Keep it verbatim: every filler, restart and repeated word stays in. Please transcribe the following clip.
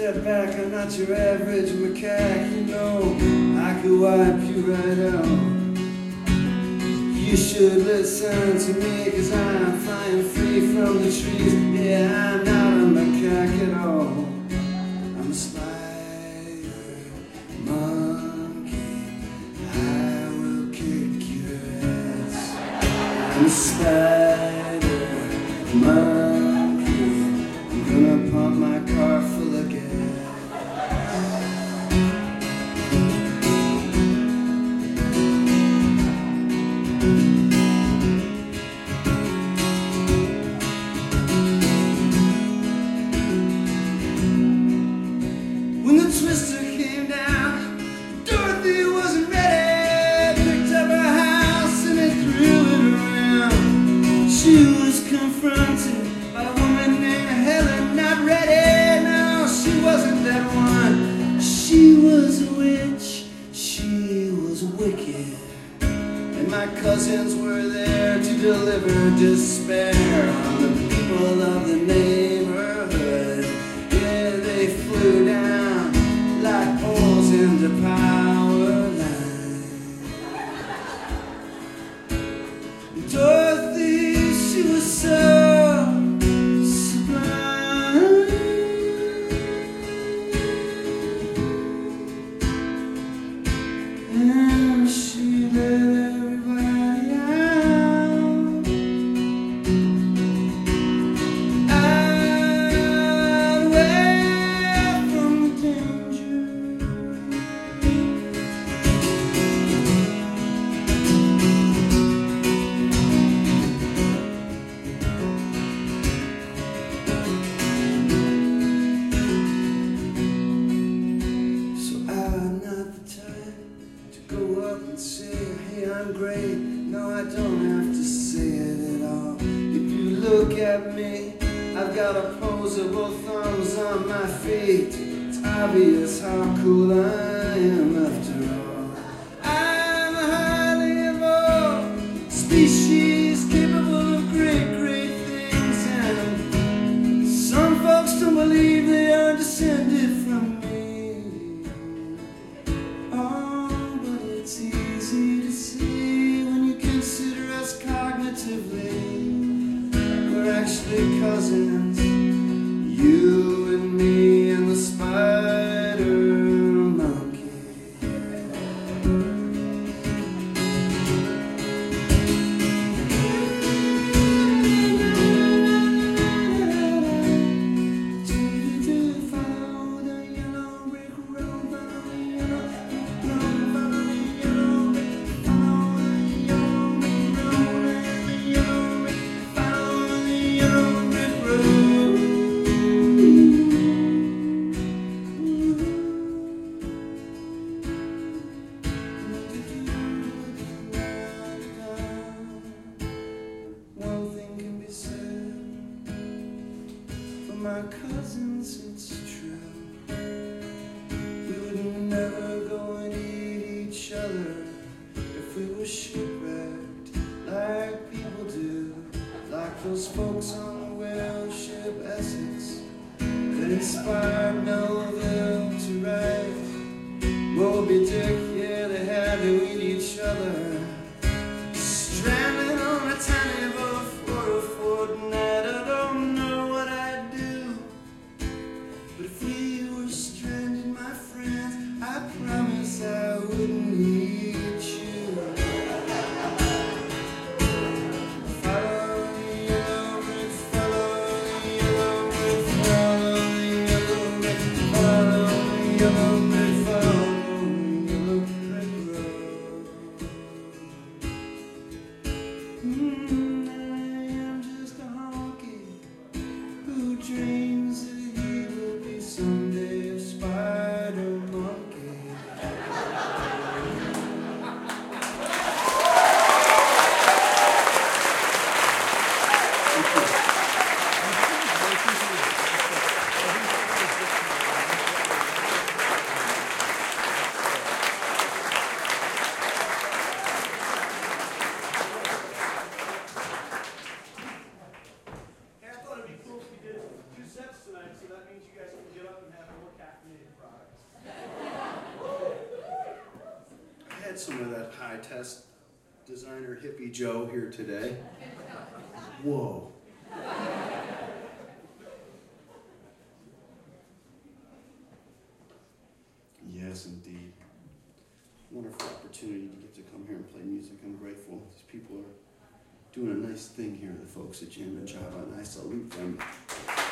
step back, I'm not your average macaque. You know, I could wipe you right out. You should listen to me, cause I'm flying free from the trees. Yeah, I'm not a macaque at all. I'm a spider monkey. I will kick your ass. I'm a spider monkey. I'm gonna pump my car full of gas. When the twister came down, Dorothy wasn't ready. Picked up her house and they threw it around. She was confronted by a woman named Helen, not ready. No, she wasn't that one. She was a witch, she was wicked. And my cousins were there to deliver despair on the people of the neighborhood. Yeah, they flew down like poles in the power line. Dorothy, she was so sublime. And she let everybody out. Out away from the danger. So I'm not the type to go up and say, hey, I'm great. No, I don't have to say it at all. If you look at me, I've got opposable thumbs on my feet. It's obvious how cool I am after all. I'm a highly evolved species capable of great, great things. And some folks don't believe they are descended from me. Oh, but it's easy to see when you consider us cognitively. We're actually cousins, you and me and the spider monkey. Follow the yellow brick road, follow the yellow brick road, follow the yellow brick, follow the yellow brick road, the yellow brick, follow the yellow brick road. One thing can be said for my cousins, it's true. We would never go and eat each other if we were shipwrecked like people do, like those folks on the whale ship Essex that inspired Melville to write Moby Dick. Yeah, they had to eat each other, stranded on a tiny boat for a fortnight. I don't know what I'd do, but if we were stranded, my friends, I promise I wouldn't eat you. Follow the yellow brick, follow the yellow brick, follow the yellow brick, follow had some of that high test designer hippie Joe here today. Whoa. Yes, indeed. Wonderful opportunity to get to come here and play music. I'm grateful. These people are doing a nice thing here, the folks at Jam and Java, and I salute them.